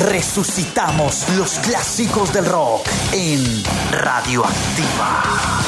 Resucitamos los clásicos del rock en Radioactiva.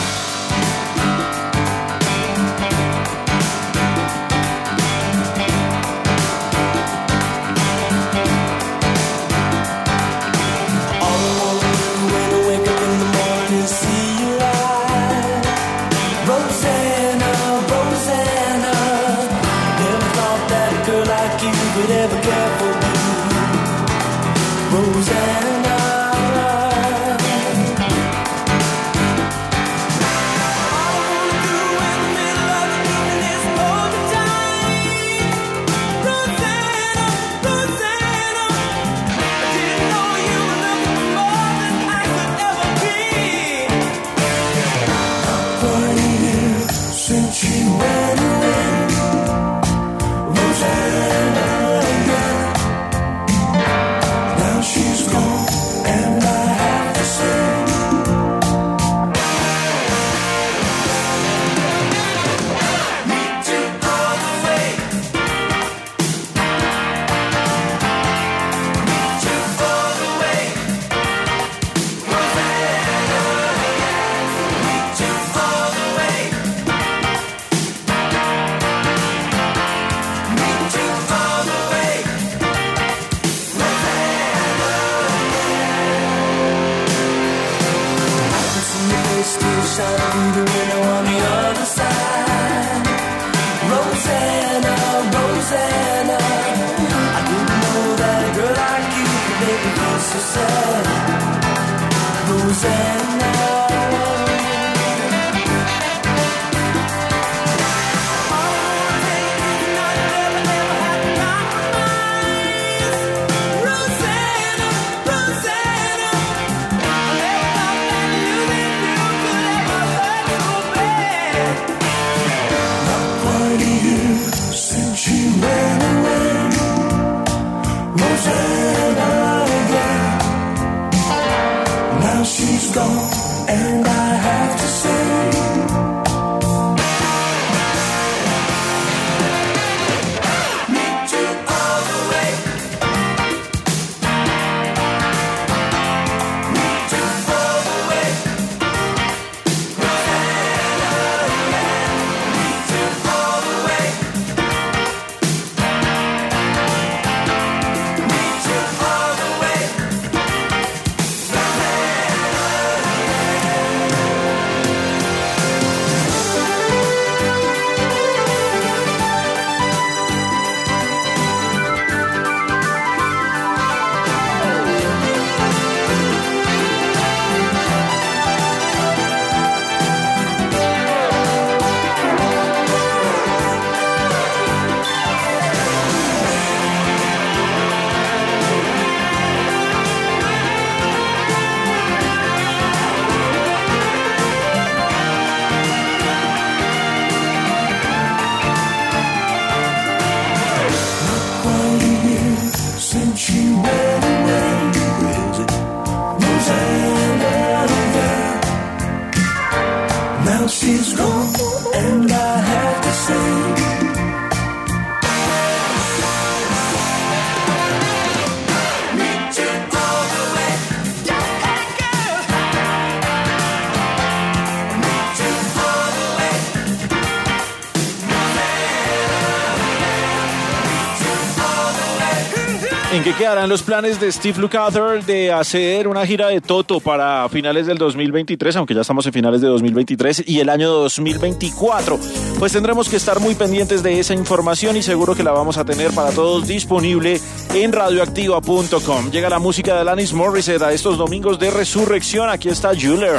¿En qué quedarán los planes de Steve Lukather de hacer una gira de Toto para finales del 2023, aunque ya estamos en finales de 2023 y el año 2024? Pues tendremos que estar muy pendientes de esa información y seguro que la vamos a tener para todos disponible en radioactiva.com. Llega la música de Alanis Morissette a estos domingos de resurrección. Aquí está Juller.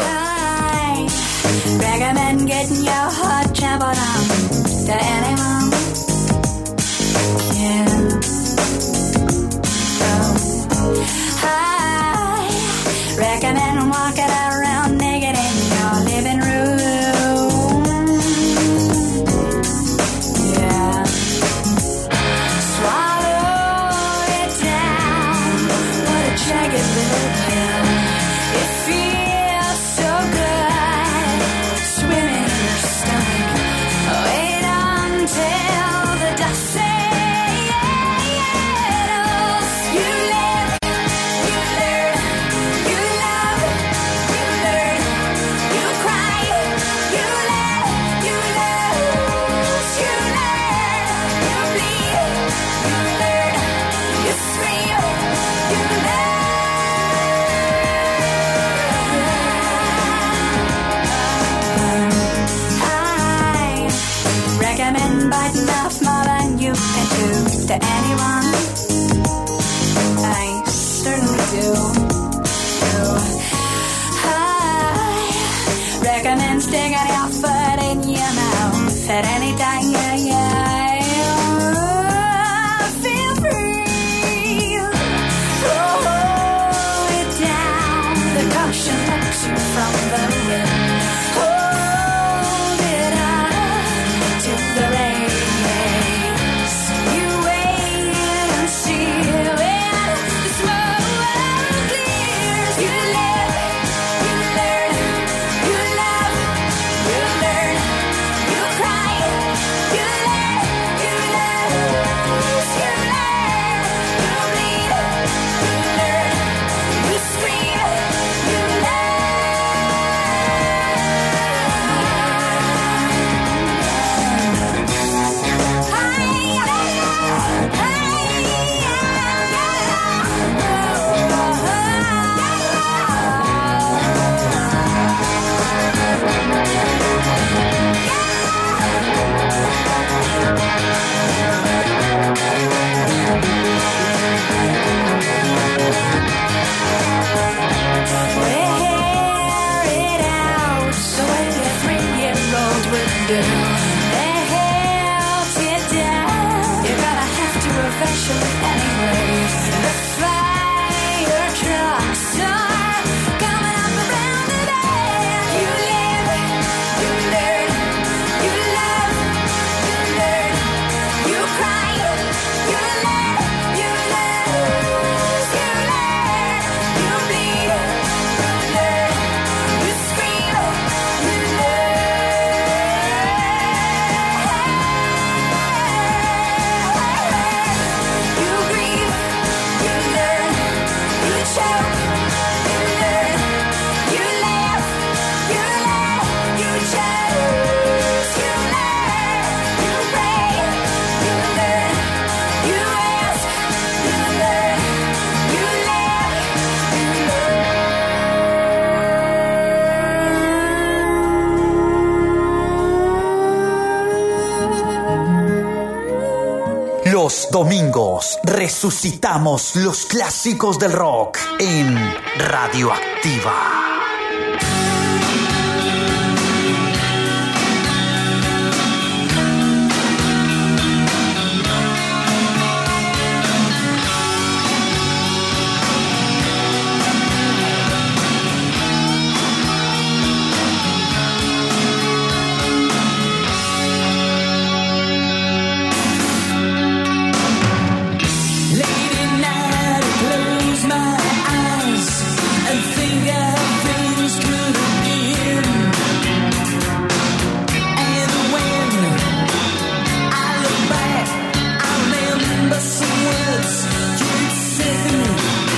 Recommend walking around naked in your living room. Yeah. Swallow it down. What a jagged little pill. It feels so good. Swimming in your stomach. Wait until the dust settles. You live to anyone. I certainly do. I recommend sticking your foot in your mouth at any time. Feel free. Hold it down. The caution looks you from the wind. Hold it up to the race. You wait and see when the smoke clears. You live, you learn, you love, you learn, you cry, you learn, you lose, you learn, you bleed, you learn, you scream, you wear it out, so what your 3-year-old would do. They held you down. You're gonna have to eventually anyway. The fire trucks are coming up around the bend. You live, you learn, you love, you learn, you cry, you learn, you lose, you learn, you bleed, you learn, you scream, you you grieve, you learn, you choke, you learn, you laugh, you choose, you learn, you pray, you learn, you ask, you learn, you Los domingos resucitamos los clásicos del rock en Radioactiva. Late at night, I close my eyes and think of things could have been. And when I look back, I remember some words you'd said.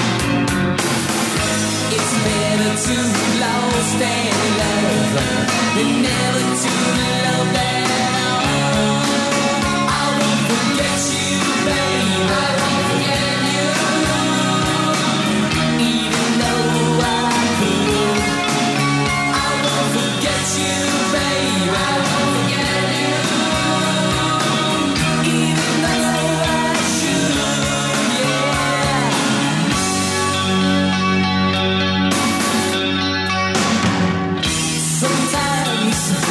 It's better to be lost and love than never to love at all. I won't forget you, baby. I won't forget you. Even though I could, I won't forget you, baby. I won't forget you. Even though I should, yeah. Sometimes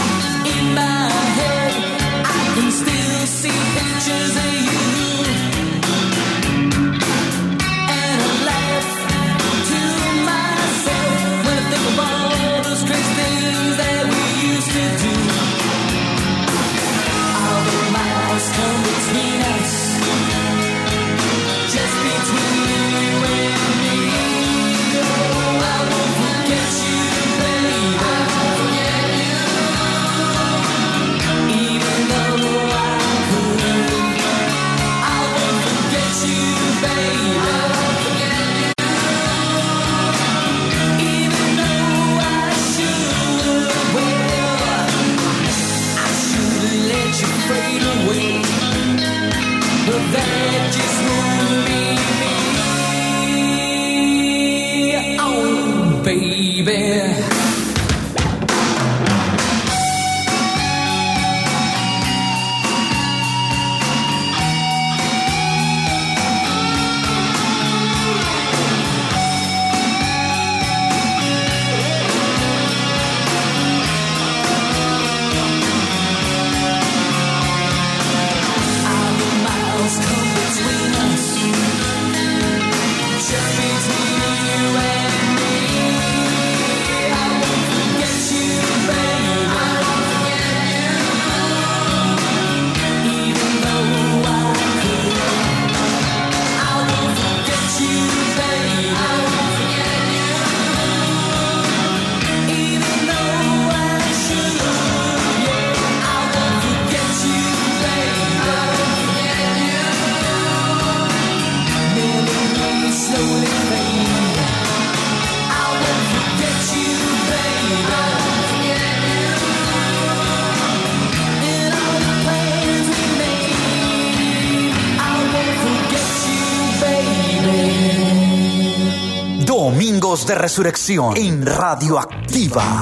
Domingos de Resurrección en Radioactiva.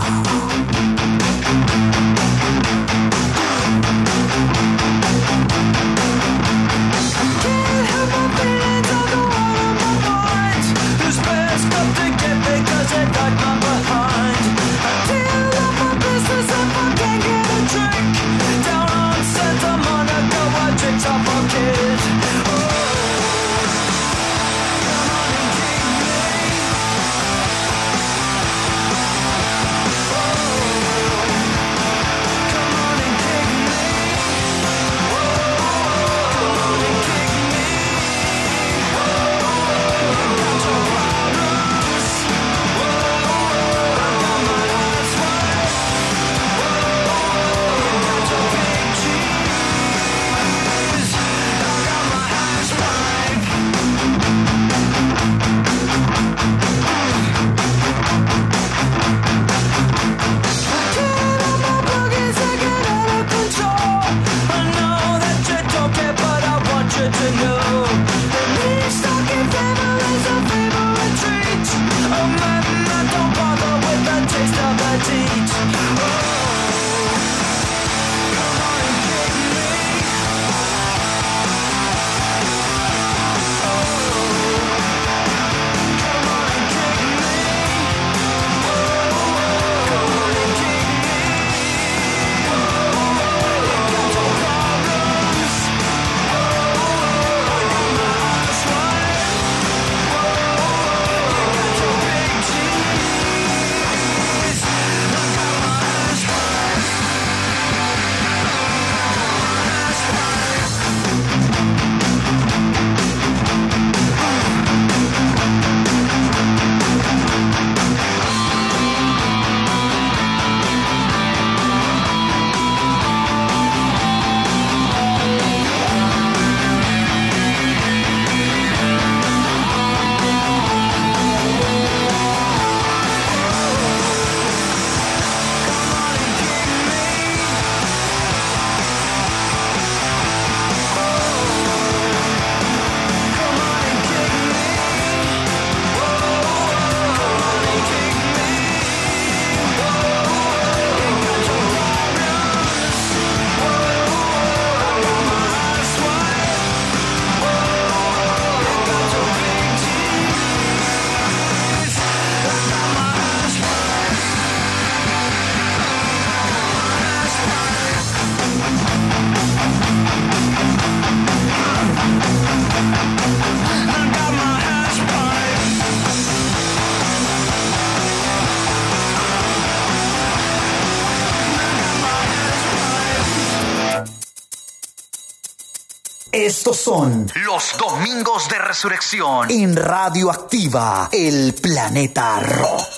Estos son los Domingos de Resurrección en Radioactiva, el planeta rock.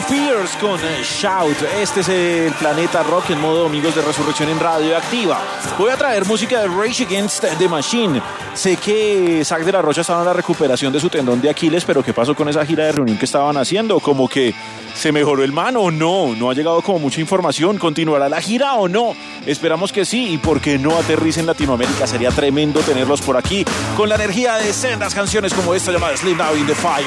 Your Fears con Shout. Este es el Planeta Rock en modo Domingos de Resurrección en Radioactiva. Voy a traer música de Rage Against the Machine. Sé que Zack de la Rocha estaba en la recuperación de su tendón de Aquiles, pero ¿qué pasó con esa gira de reunión que estaban haciendo? Como que ¿se mejoró el man o no? No ha llegado como mucha información. ¿Continuará la gira o no? Esperamos que sí. ¿Y por qué no aterrice en Latinoamérica? Sería tremendo tenerlos por aquí con la energía de sendas canciones como esta llamada Sleep Now in the Fire.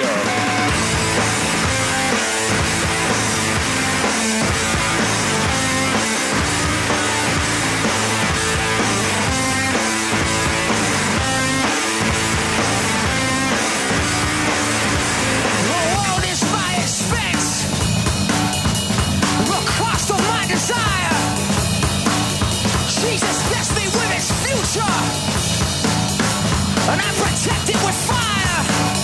And I protect it with fire.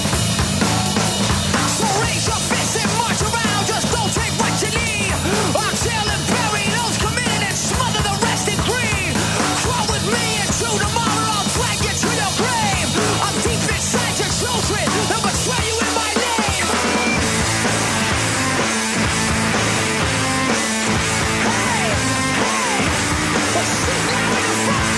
So raise your fists and march around. Just don't take what you need. Until and bury those committed and smother the rest in greed. Crawl with me into tomorrow. I'll drag you to your grave. I'm deep inside your children and betray you in my name. Hey, hey, let's sit down in the fire.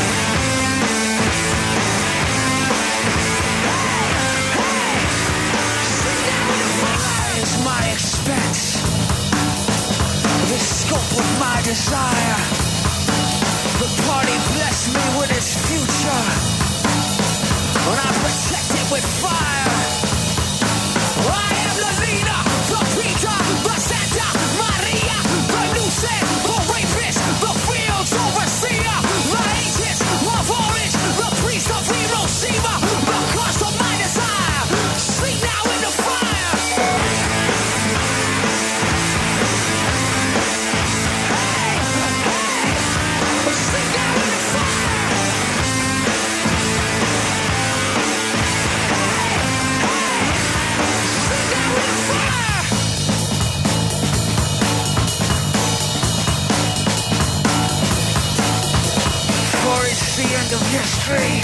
My expense, the scope of my desire. The party blessed me with its future, and I protect it with fire. I am the leader, the Peter, the Santa Maria, the Luce, the rapist, the field's overseer, the ancients, love orange, the priest of Hiroshima, the cost of my desire. Sleep now in the fire. The end of history.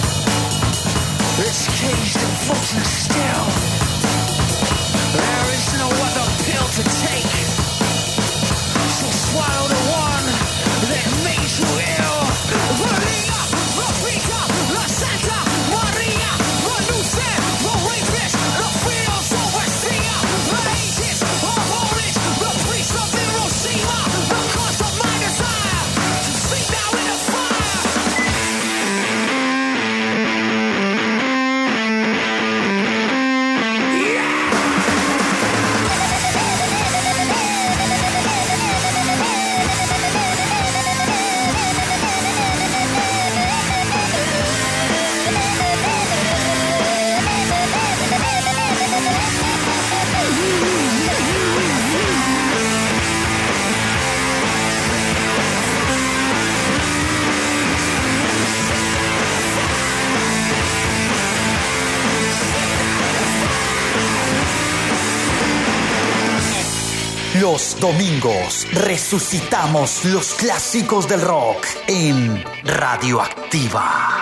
It's caged and frozen still. There is no other pill to take. So swallow the one that made you ill. The leader, the Peter, the Santa Maria, the Luce, the rapist, the field's overseer, the ancients of orange, the priest of Hiroshima, the cost of my desire. To sleep now in the fire. Los domingos resucitamos los clásicos del rock en Radioactiva.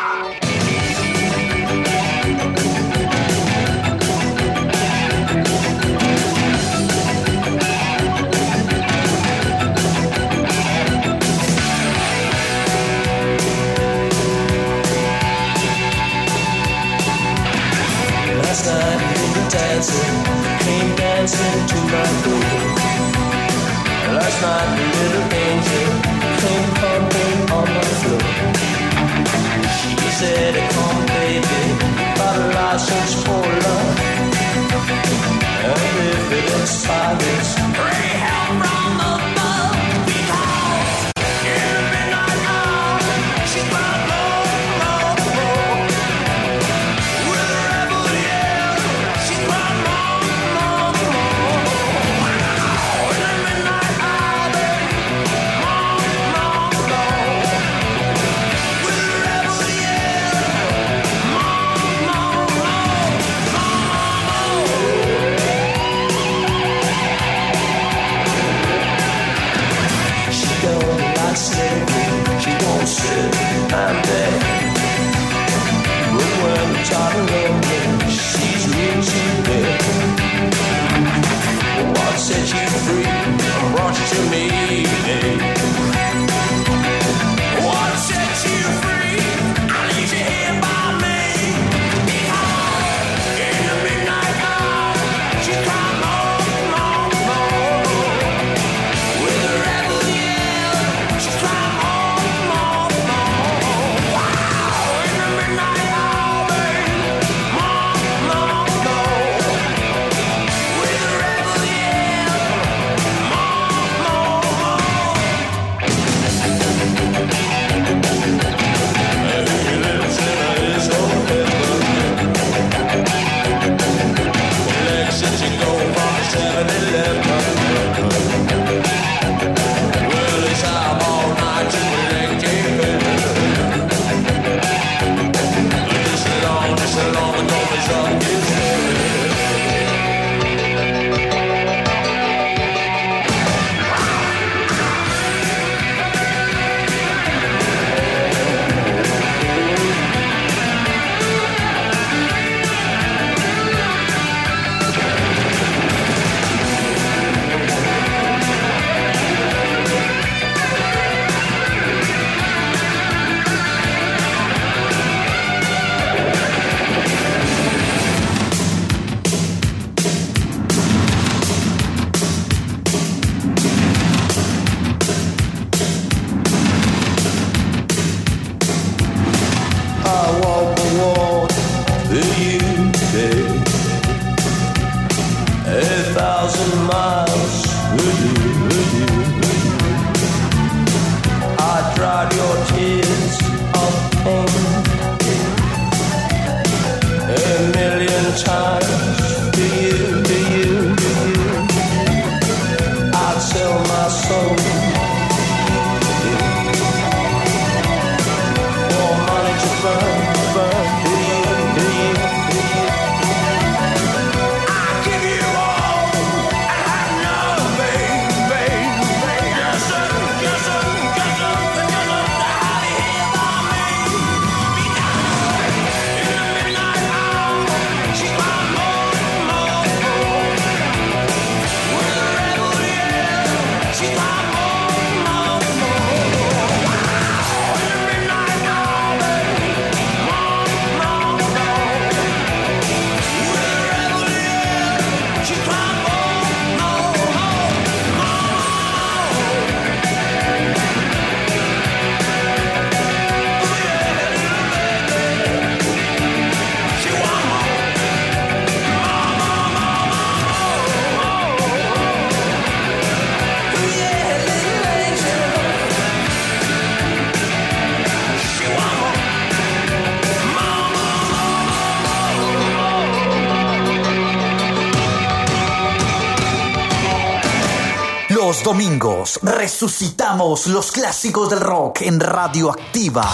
Last night you were dancing, came dancing to my door. Last night the little angel came pumping on the floor. She said, come baby, got a license for love. And if it expires, pray help from above. Because in the midnight hour, she's my love, love, love. With a rebel yell, she's my love, love, love. In the midnight hour, love, love, love. With a rebel yell, love, love, love, love. She don't like slavery, she won't sit and beg. But when the child alone, she's real to bed. What's it Los domingos resucitamos los clásicos del rock en Radioactiva.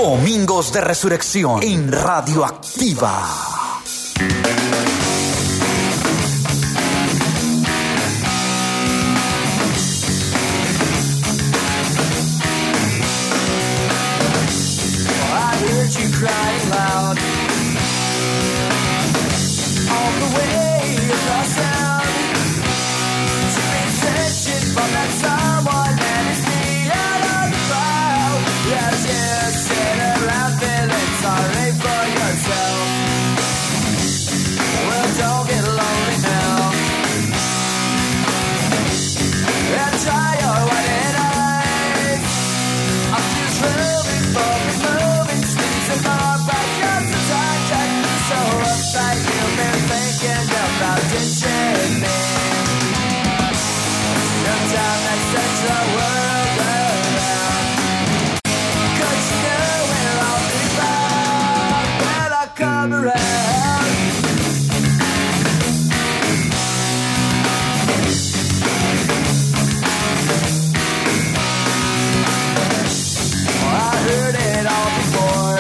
Domingos de Resurrección en Radioactiva. You crying loud all the way across town to attention from that someone that is me out of the crowd. Yes, you sit around feeling sorry for yourself. Well, don't get lonely now and try your white eyes. I'm just moving forward, moving streets and more back up the time check. So uptight you've been thinking about ditching me. No time that sets the world around. 'Cause you know where I'll be found when I come around. I heard it all before.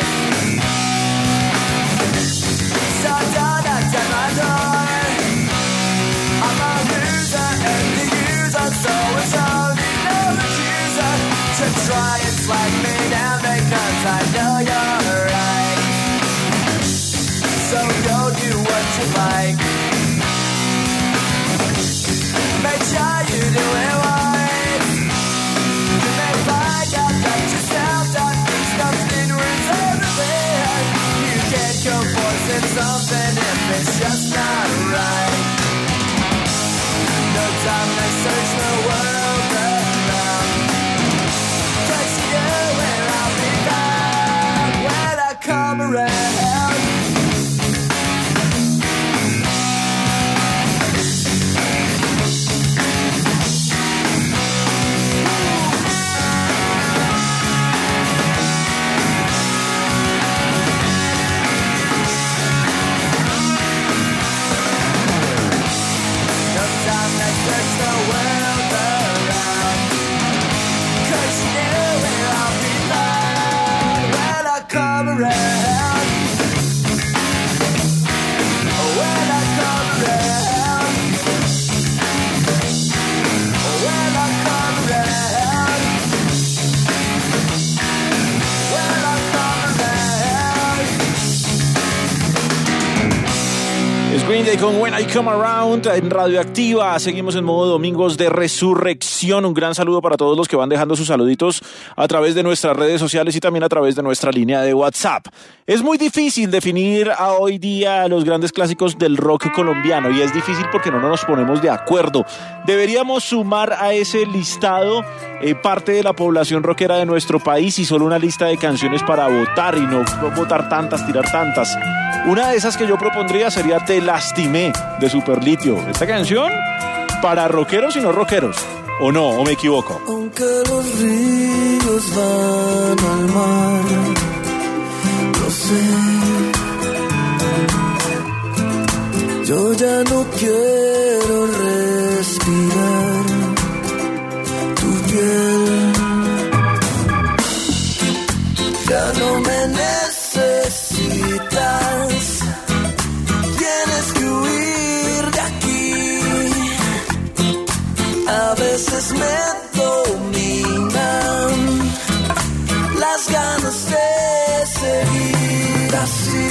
So don't knock at my door. I'm a loser and the user, so it's only no accuser to try and slag me down because I know you're right. So go do what you like. Make sure you do it right. You may find out that yourself that these something ruins everything. You can't go forcing something if it's just not right. No time to search the world around. 'Cause you know where I'll be found when I come around. No time to search the world around. 'Cause you know where I'll be found when I come around. When I come around. When I come around. When I come around. Es Green Day con When I Come Around en Radioactiva. Seguimos en modo Domingos de Resurrección. Un gran saludo para todos los que van dejando sus saluditos a través de nuestras redes sociales y también a través de nuestra línea de WhatsApp. Es muy difícil definir a hoy día los grandes clásicos del rock colombiano y es difícil porque no nos ponemos de acuerdo. Deberíamos sumar a ese listado parte de la población rockera de nuestro país y solo una lista de canciones para votar y no votar tantas, tirar tantas. Una de esas que yo propondría sería Te Lastimé de Superlitio. Esta canción para rockeros y no rockeros. ¿O no? ¿O me equivoco? Aunque los ríos van al mar, lo sé. Yo ya no quiero respirar tu piel. Ya no me necesitas. Tienes que huir de aquí. A veces me dominan las ganas de seguir así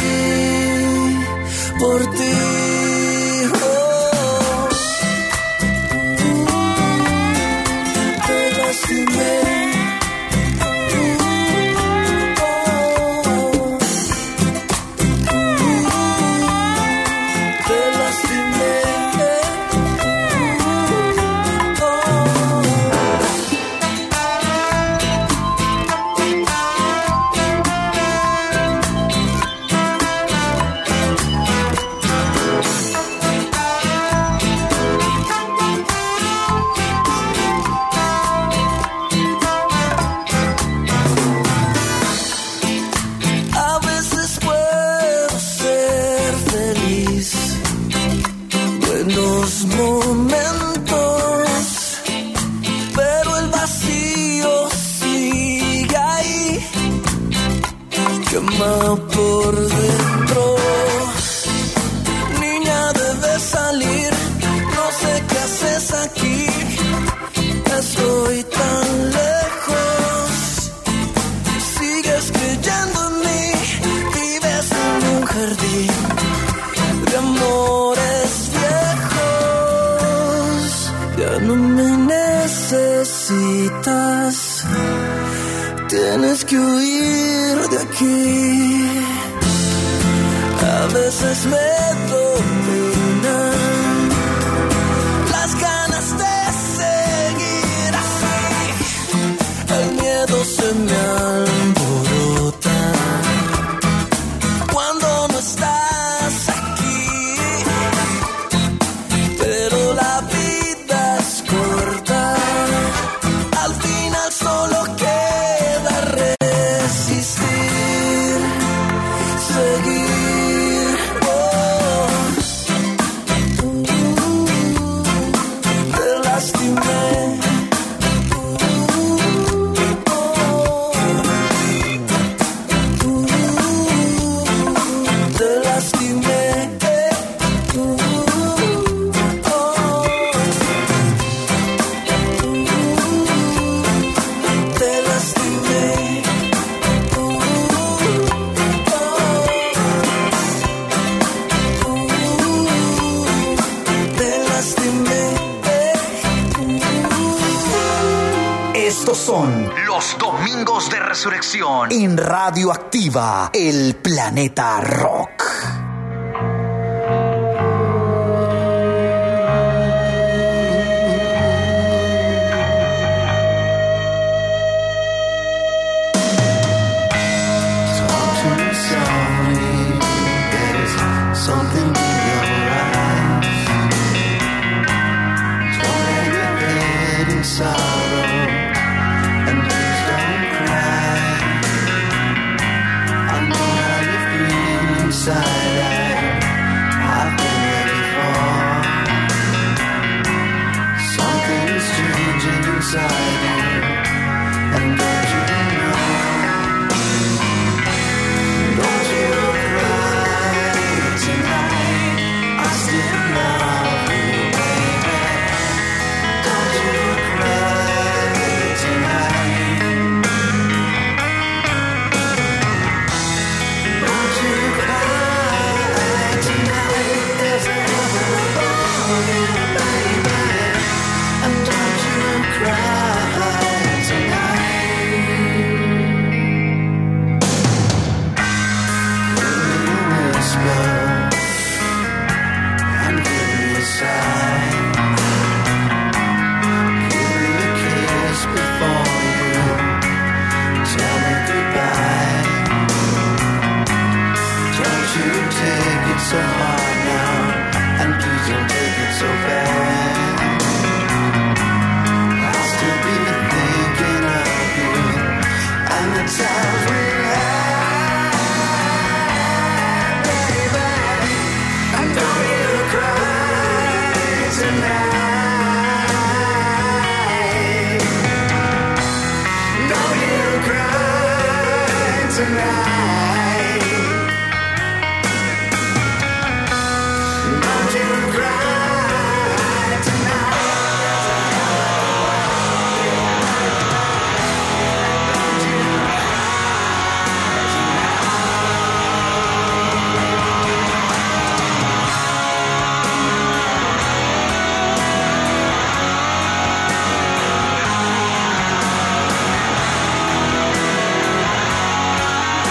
por ti. Oh, te lastimé. quema por dentro. Niña, debes salir, no sé qué haces aquí. Estoy tan lejos, sigues creyendo en mí, vives en un jardín de amores viejos. Ya no me necesitas, tienes que huir de aquí. A veces me dominan las ganas de seguir así. El miedo se me alborota cuando no estás aquí. Pero la vida es corta, al final solo queda resistir, seguir. Te lastimé. Te lastimé. Te lastimé. Te lastimé. Estos son los Domingos de Resurrección en Radio Activa, el Planeta Rock. Something in your eyes. Don't let your head in sorrow, and please don't cry. I know how you feel inside. I've been there before. Something is changing inside you, and don't you know? Don't you cry tonight. I still love you, baby. Don't you cry tonight. Don't you cry tonight. There's another for you, baby. And don't you cry tonight. Give me a whisper and give me a sigh. Give me a kiss before you tell me goodbye. Don't you take it so hard now, and please don't take it so bad. I'll still be thinking of you and the times we had, baby. And don't you cry tonight. Don't you cry tonight. Don't you cry tonight.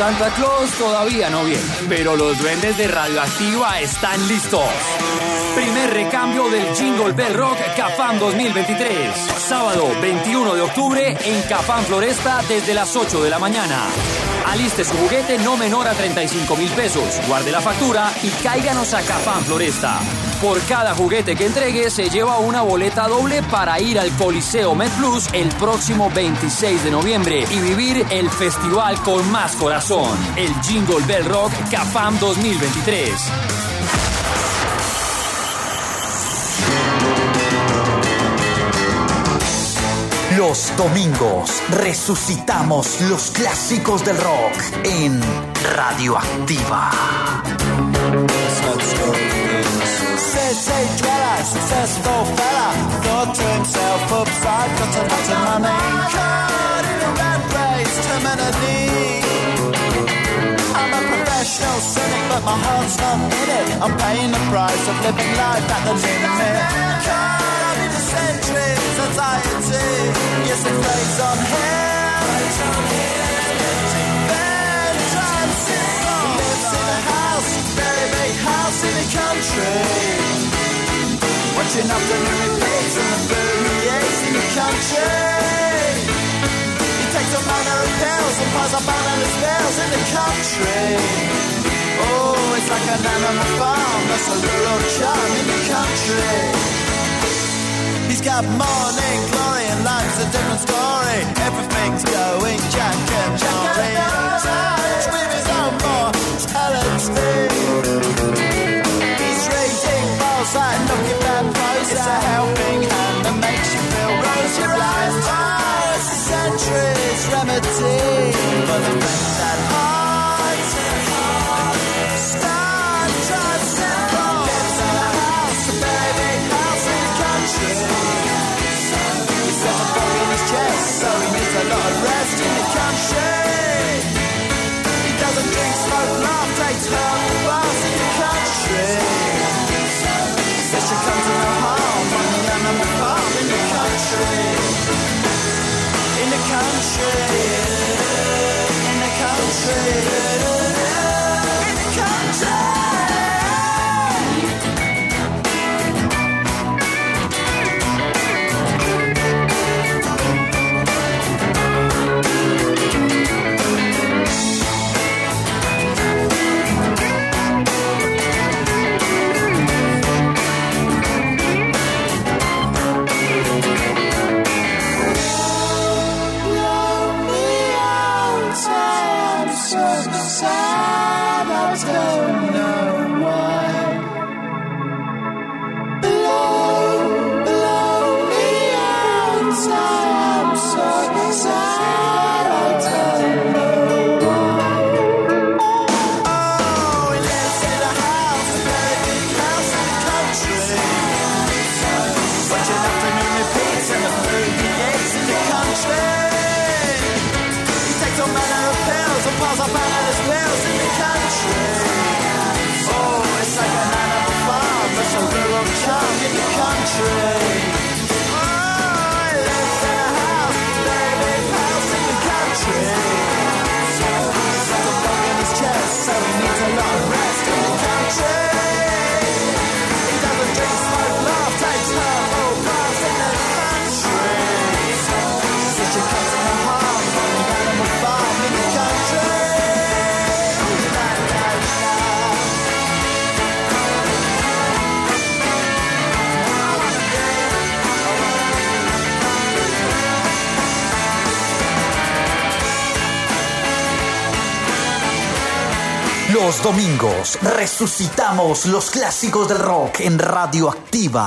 Santa Claus todavía no viene, pero los duendes de Radioactiva están listos. Primer recambio del Jingle Bell Rock Cafam 2023. Sábado 21 de octubre en Cafam Floresta desde las 8 de la mañana. Aliste su juguete no menor a 35,000 pesos. Guarde la factura y cáiganos a Cafam Floresta. Por cada juguete que entregue se lleva una boleta doble para ir al Coliseo MedPlus el próximo 26 de noviembre y vivir el festival con más corazón. El Jingle Bell Rock Cafam 2023. Los domingos resucitamos los clásicos del rock en Radioactiva. City dweller, successful fella, thought to himself, upside, got a lot of money. Caught in a rat race, terminally. I'm a professional cynic, but my heart's not in it. I'm paying the price of living life at the limit. Caught in the centuries, anxiety. Yes, it plays on him. Then drives it on. Lives in a house, very big house in the country. Watching afternoon repeats and the food he eats in the country. He takes a manner of pills and piles up banana spills in the country. Oh, it's like an animal farm, that's a rural charm in the country. He's got morning glory and life's a different story. Everything's going Jack and Jory. Touch with his own mortality. He's reading balls like knocking bad clothes. It's a helping hand that makes you feel rosy blind. Oh, it's a century's remedy for the things that heart. Star drives it on. Lives in a house, a very big house in the country. He's got a bug in his chest, so he needs a lot of rest in the country. He doesn't drink, smoke, laugh, takes herbal baths in the country. Says she comes to no harm on the animal farm in the country. In the country. In the country. In the country. Los domingos resucitamos los clásicos del rock en Radioactiva.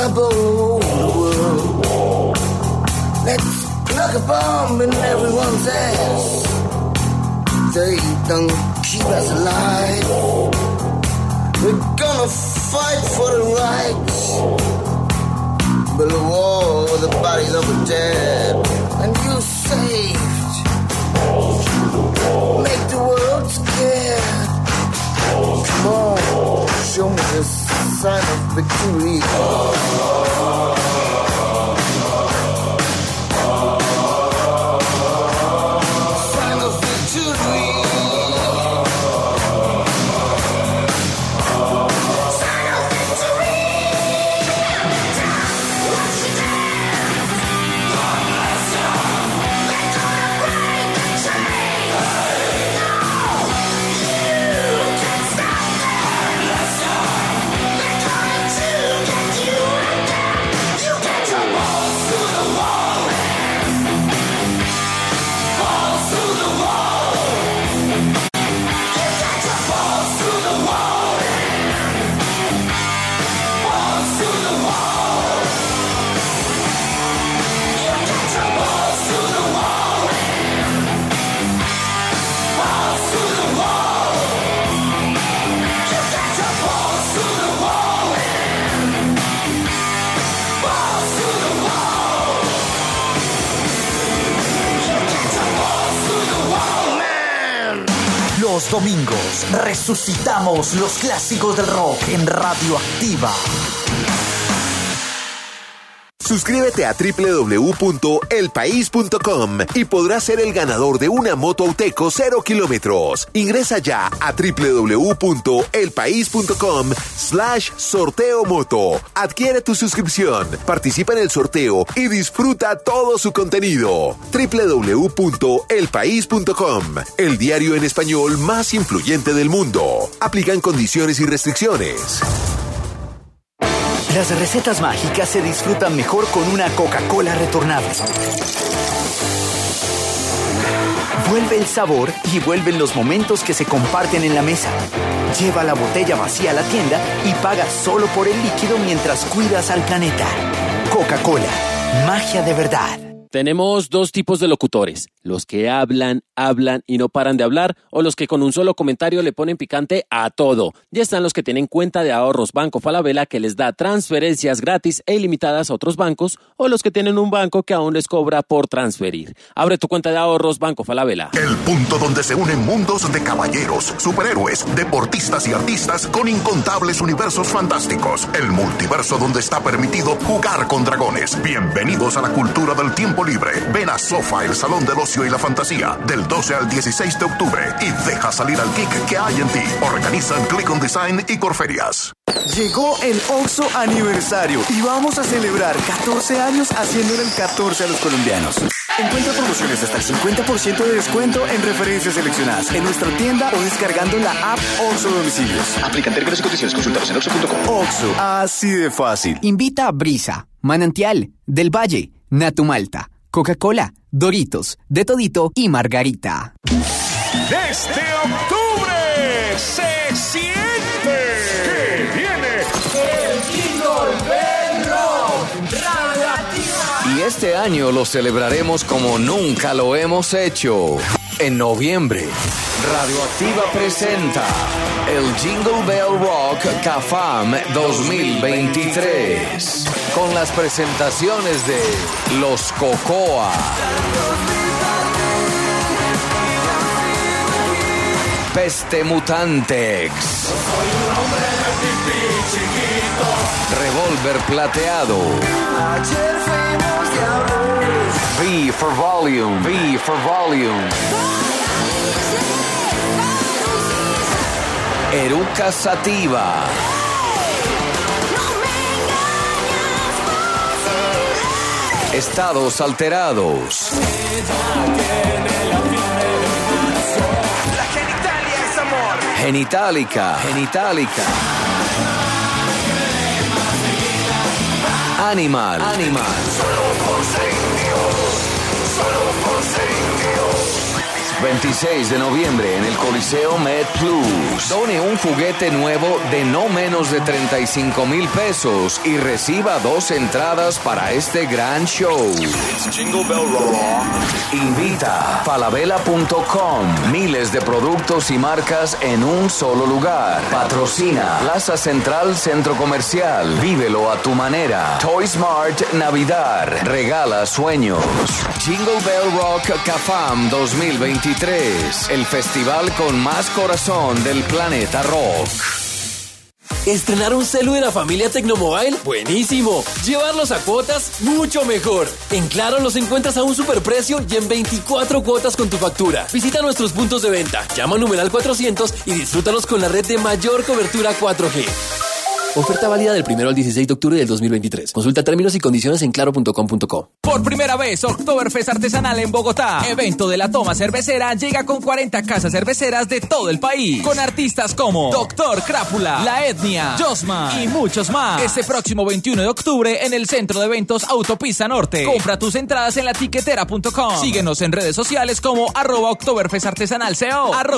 trouble the world. Let's plug a bomb in everyone's ass. They don't keep us alive. We're gonna fight for the rights. Build a wall with the bodies of the dead. And you saved. Make the world scared. Come on, show me the sign of victory. Sign of victory. Sign of victory. Los domingos resucitamos los clásicos del rock en Radioactiva. Suscríbete a www.elpaís.com y podrás ser el ganador de una moto Auteco 0 kilómetros. Ingresa ya a www.elpaís.com/sorteo-moto. Adquiere tu suscripción, participa en el sorteo y disfruta todo su contenido. www.elpaís.com, el diario en español más influyente del mundo. Aplican condiciones y restricciones. Las recetas mágicas se disfrutan mejor con una Coca-Cola retornable. Vuelve el sabor y vuelven los momentos que se comparten en la mesa. Lleva la botella vacía a la tienda y paga solo por el líquido mientras cuidas al planeta. Coca-Cola, magia de verdad. Tenemos dos tipos de locutores, los que hablan y no paran de hablar, o los que con un solo comentario le ponen picante a todo. Ya están los que tienen cuenta de ahorros Banco Falabella que les da transferencias gratis e ilimitadas a otros bancos, o los que tienen un banco que aún les cobra por transferir. Abre tu cuenta de ahorros Banco Falabella. El punto donde se unen mundos de caballeros, superhéroes, deportistas y artistas con incontables universos fantásticos. El multiverso donde está permitido jugar con dragones. Bienvenidos a la cultura del tiempo libre. Ven a Sofa, el salón del ocio y la fantasía, del 12 al 16 de octubre y deja salir al geek que hay en ti. Organizan Click on Design y Corferias. Llegó el Oxxo aniversario y vamos a celebrar 14 años haciéndole el 14 a los colombianos. Encuentra promociones hasta el 50% de descuento en referencias seleccionadas en nuestra tienda o descargando la app Oxxo Domicilios. Aplican términos y condiciones, consultados en oxxo.com. Oxxo, así de fácil. Invita a Brisa, Manantial, Del Valle, Natumalta, Coca-Cola, Doritos, De Todito y Margarita. Desde octubre se siente que viene el Jingle Bell Rock Radioactiva. Y este año lo celebraremos como nunca lo hemos hecho. En noviembre, Radioactiva presenta el Jingle Bell Rock CAFAM 2023 con las presentaciones de Los Cocoa, Peste Mutantex, Revólver Plateado, V for Volume, V for Volume, Eruca Sativa, Estados Alterados, La genitalia es amor. Genitalica, Genitalica, Animal, Animal, Solo por ser Dios, solo por ser Dios. 26 de noviembre en el Coliseo MedPlus. Done un juguete nuevo de no menos de 35,000 pesos y reciba 2 entradas para este gran show. Jingle Bell Rock. Invita falabella.com. Miles de productos y marcas en un solo lugar. Patrocina Plaza Central Centro Comercial. Vívelo a tu manera. Toy Smart Navidad. Regala sueños. Jingle Bell Rock CAFAM 2023. El festival con más corazón del planeta rock. ¿Estrenar un celu de la familia Tecnomobile? ¡Buenísimo! ¿Llevarlos a cuotas? ¡Mucho mejor! En Claro los encuentras a un superprecio y en 24 cuotas con tu factura. Visita nuestros puntos de venta, llama al numeral 400 y disfrútalos con la red de mayor cobertura 4G. Oferta válida del 1 al 16 de octubre del 2023. Consulta términos y condiciones en claro.com.co. Por primera vez, Oktoberfest Artesanal en Bogotá. Evento de la toma cervecera llega con 40 casas cerveceras de todo el país. Con artistas como Doctor Crápula, La Etnia, Josman y muchos más. Este próximo 21 de octubre en el Centro de Eventos Autopista Norte. Compra tus entradas en latiquetera.com. Síguenos en redes sociales como @Oktoberfest Artesanal CO.